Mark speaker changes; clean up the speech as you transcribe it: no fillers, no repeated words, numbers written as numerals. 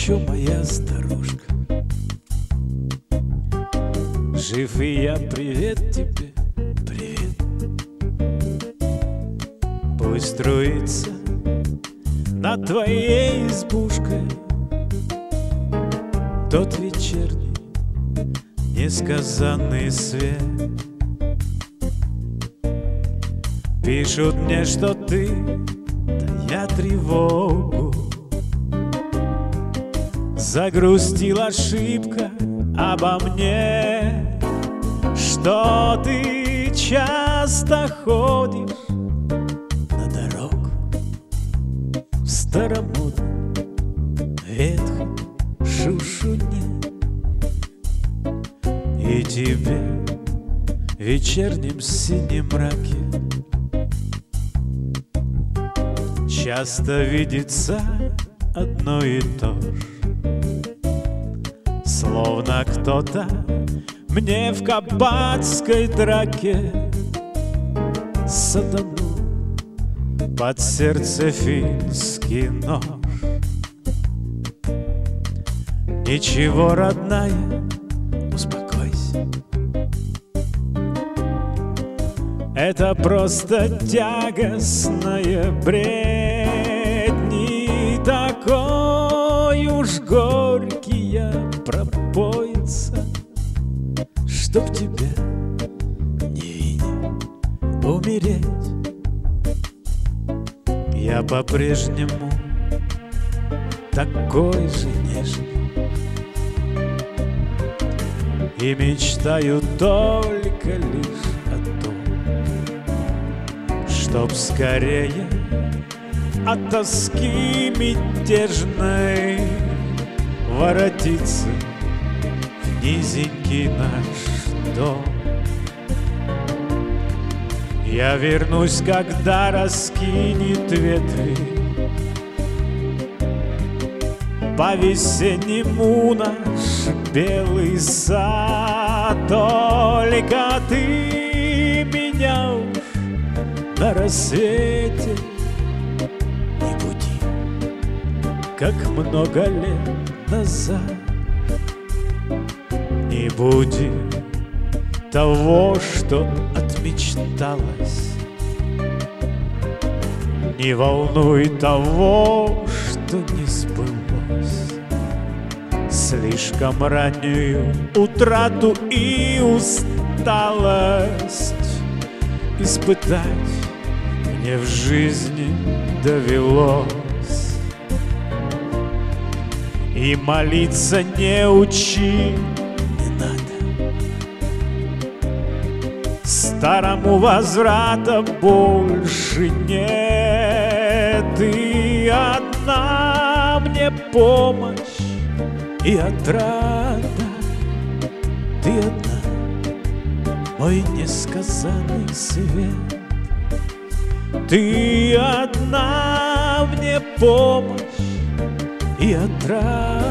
Speaker 1: еще моя старушка. Жив и я, привет тебе, привет. Пусть струится над твоей избушкой тот вечерний несказанный свет. Пишут мне, что ты, тая тревогу, загрустил ошибка обо мне, что ты часто ходишь на дорогу в старомодном ветхом шушуне. И тебе в вечернем синем мраке часто видится одно и то же, словно кто-то мне в кабацкой драке саданул под сердце финский нож. Ничего, родная, успокойся, это просто тягостная бредь, не такой уж горький я пропоится, чтоб тебе невинен умереть. Я по-прежнему такой же нежный и мечтаю только лишь о том, чтоб скорее от тоски мятежной воротиться в низенький наш дом. Я вернусь, когда раскинет ветви по-весеннему наш белый сад. Только ты меня уж на рассвете не буди, как много лет назад. Не буди того, что отмечталось, не волнуй того, что не сбылось. Слишком раннюю утрату и усталость испытать мне в жизни довелось. И молиться не учи, не надо, старому возврата больше нет. И одна мне помощь и отрада, ты одна, мой несказанный свет. Ты одна мне помощь и отрада.